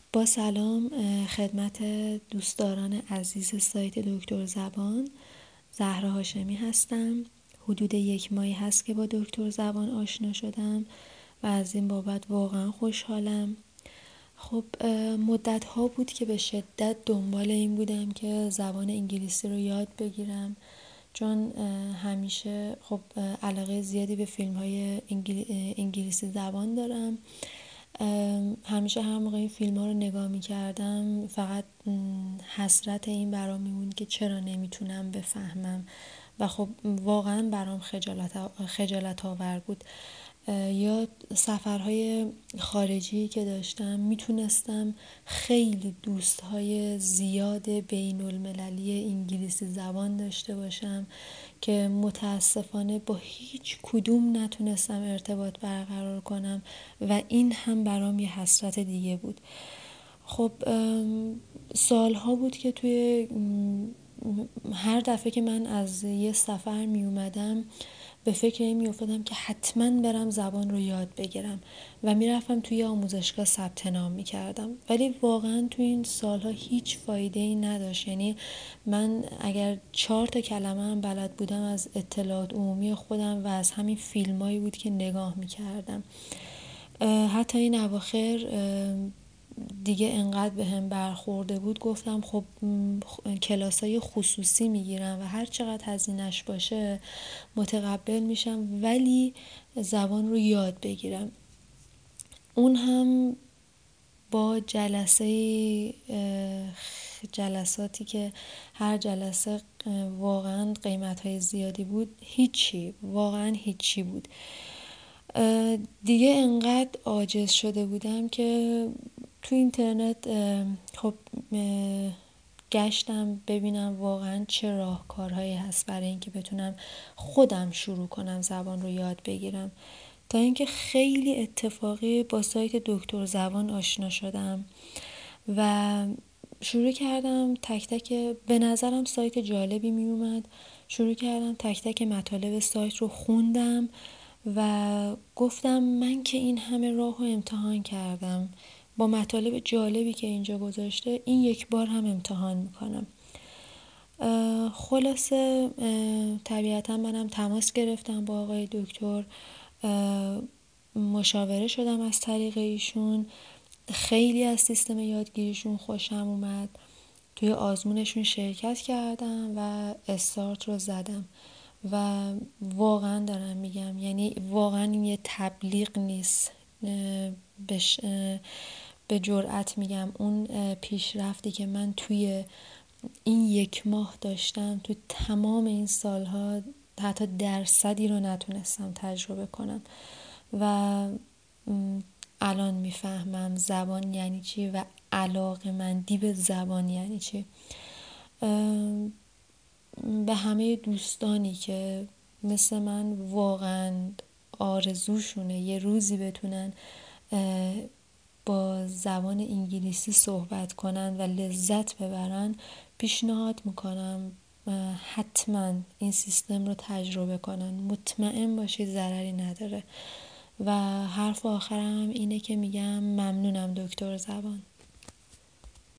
با سلام خدمت دوستداران عزیز سایت دکتر زبان. زهرا هاشمی هستم. حدود 1 ماهی هست که با دکتر زبان آشنا شدم و از این بابت واقعا خوشحالم. خب مدت ها بود که به شدت دنبال این بودم که زبان انگلیسی رو یاد بگیرم، چون همیشه خب علاقه زیادی به فیلم های انگلیسی زبان دارم. همیشه هر موقع این فیلم ها رو نگاه می کردم فقط حسرت این برام میموند که چرا نمیتونم بفهمم و خب واقعا برام خجالت آور بود. یا سفرهای خارجی که داشتم میتونستم خیلی دوستهای زیاد بین المللی انگلیسی زبان داشته باشم که متاسفانه با هیچ کدوم نتونستم ارتباط برقرار کنم و این هم برام یه حسرت دیگه بود. خب سالها بود که توی هر دفعه که من از یه سفر می اومدم به فکر این می افتادم که حتما برم زبان رو یاد بگیرم و می رفتم توی آموزشگاه ثبت نام می کردم، ولی واقعا توی این سالها هیچ فایده ای نداشت. یعنی من اگر 4 تا کلمه هم بلد بودم از اطلاعات عمومی خودم و از همین فیلمایی بود که نگاه می کردم. حتی این اواخر دیگه انقدر به هم برخورده بود گفتم خب کلاسای خصوصی میگیرم و هر چقدر هزینه‌اش باشه متقبل میشم، ولی زبان رو یاد بگیرم. اون هم با جلساتی که هر جلسه واقعا قیمت‌های زیادی بود، واقعا هیچی بود. دیگه انقدر عاجز شده بودم که تو اینترنت خب گشتم ببینم واقعا چه راهکارهایی هست برای اینکه بتونم خودم شروع کنم زبان رو یاد بگیرم. تا اینکه خیلی اتفاقی با سایت دکتر زبان آشنا شدم و شروع کردم تک تک، به نظرم سایت جالبی می اومد. شروع کردم تک تک مطالب سایت رو خوندم و گفتم من که این همه راه رو امتحان کردم، با مطالب جالبی که اینجا گذاشته این یک بار هم امتحان میکنم. خلاصه طبیعتا منم تماس گرفتم با آقای دکتر، مشاوره شدم از طریق ایشون. خیلی از سیستم یادگیریشون خوشم اومد. توی آزمونشون شرکت کردم و استارت رو زدم و واقعا دارم میگم، یعنی واقعا این یه تبلیغ نیست، به جرئت میگم اون پیشرفتی که من توی این 1 ماه داشتم تو تمام این سالها حتی درصدی رو نتونستم تجربه کنم و الان میفهمم زبان یعنی چی و علاقه‌مندی به زبان یعنی چی. به همه دوستانی که مثل من واقعا آرزوشونه یه روزی بتونن با زبان انگلیسی صحبت کنن و لذت ببرن، پیشنهاد میکنم حتما این سیستم رو تجربه کنن. مطمئن باشید ضرری نداره. و حرف آخرم اینه که میگم ممنونم دکتر زبان.